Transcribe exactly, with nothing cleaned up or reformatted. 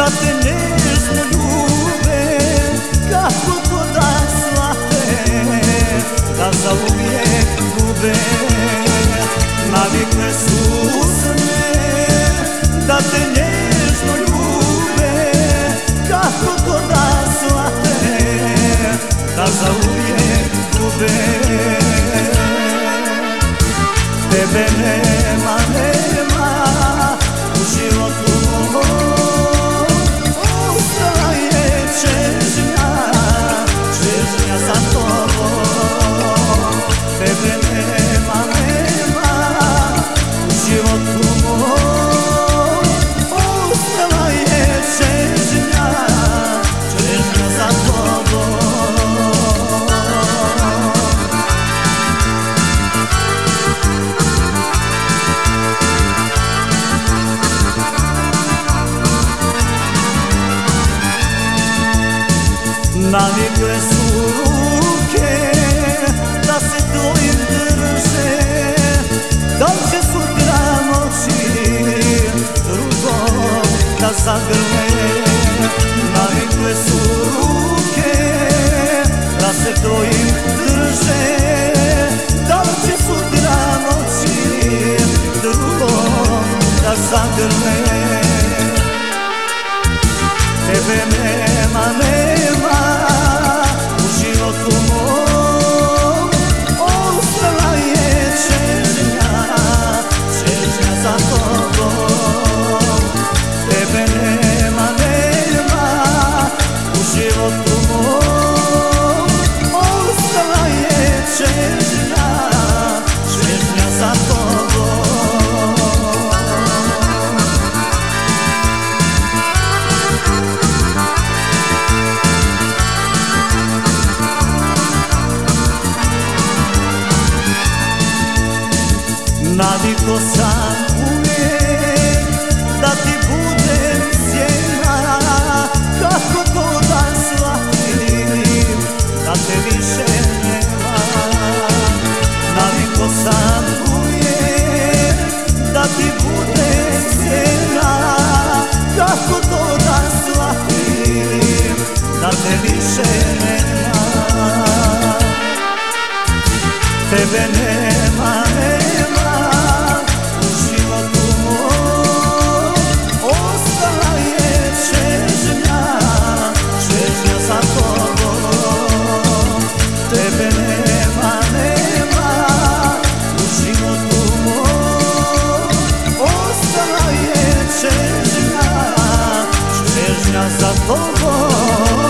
da te nežno ljube, kako to da shvate, da zauvijek gube. Navikle su se da te nežno ljube, kako to da shvate, da zauvijek gube. Tebe nema, nema u životu mom, ostala je čežnja, čežnja za tobom. Tebe nema, nema u životu mom, ostala je čežnja, čežnja za tobom. Navikle su ruke da se tvojim drže, da li će sutra moći drugom da zagrle. Navikle su ruke da se tvojim drže, da li će sutra moći drugom da zagrle. Tebe nema, nema u životu mom, ostala je čežnja, čežnja za tobom. Tebe nema, nema u životu mom, ostala je čežnja, čežnja za tobom. Naviko sam uvijek da ti budem sjena, kako to da shvatim, da te više nema. Naviko sam uvijek da ti budem sjena, kako to da shvatim, da te više nema. Tebe nema, nema u životu mom, ostala je čežnja, čežnja za tobom. Tebe nema, nema u životu mom, ostala je čežnja, čežnja za tobom.